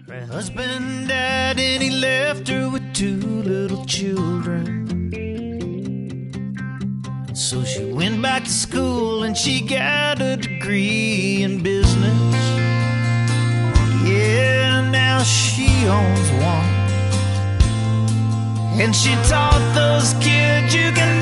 Husband died and he left her with 2 little children. So she went back to school and she got a degree in business. Yeah, now she owns one. And she taught those kids you can